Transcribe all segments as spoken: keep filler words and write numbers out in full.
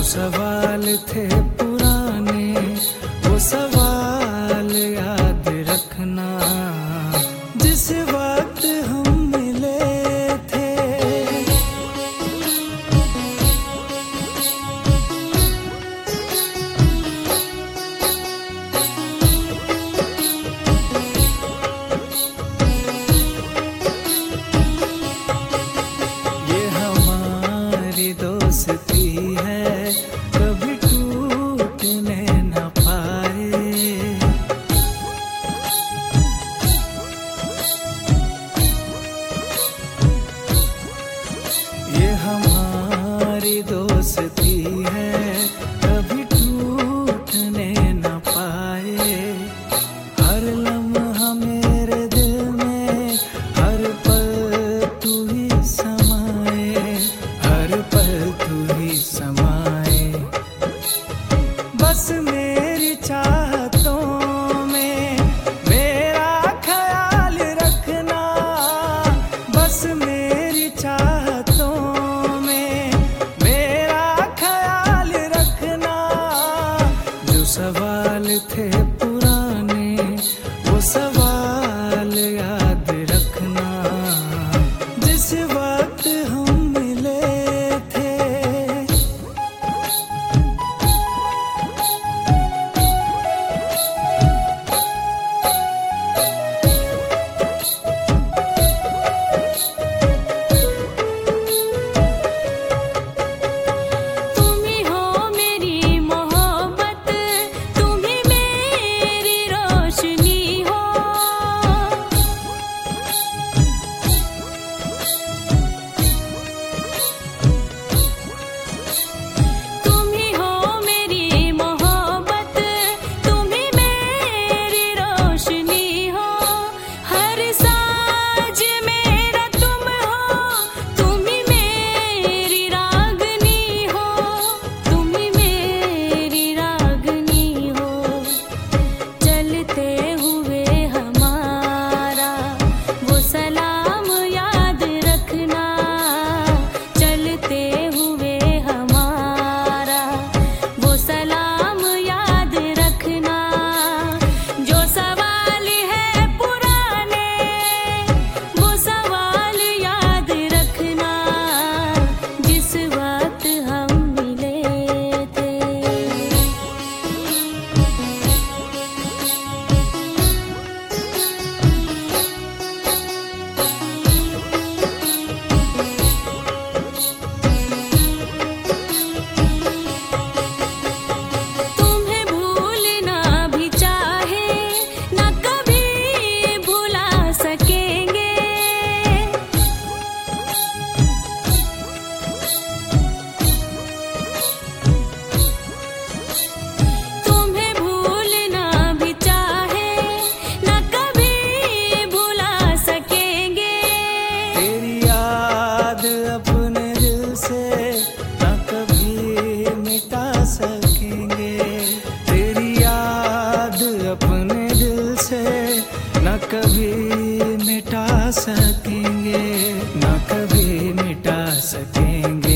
सवाल थे पुराने वो सवाल याद रखना, जिस वक्त हम मिले थे। ये हमारी दोस्ती है, कभी टूटने न पाए। ये हमारी दोस्ती है, कभी टूटने न पाए। हर लम्हा मेरे दिल में, हर पल तू ही समाए, हर पल तू ही समाए। बस मेरी चाहतों में मेरा ख्याल रखना, बस मेरी चाहतों में मेरा ख्याल रखना। जो सवाल थे पुराने वो सवाल याद रखना, जिस वक्त हम मिले थे। न कभी मिटा सकेंगे, न कभी मिटा सकेंगे।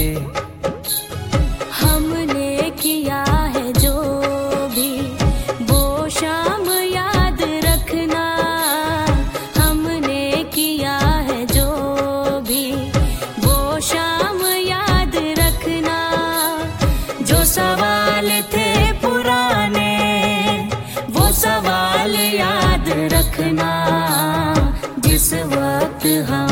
हमने किया है जो भी वो शाम याद रखना, हमने किया है जो भी वो शाम याद रखना। जो सवाल थे पुराने वो सवाल याद रखना, जिस वक्त हम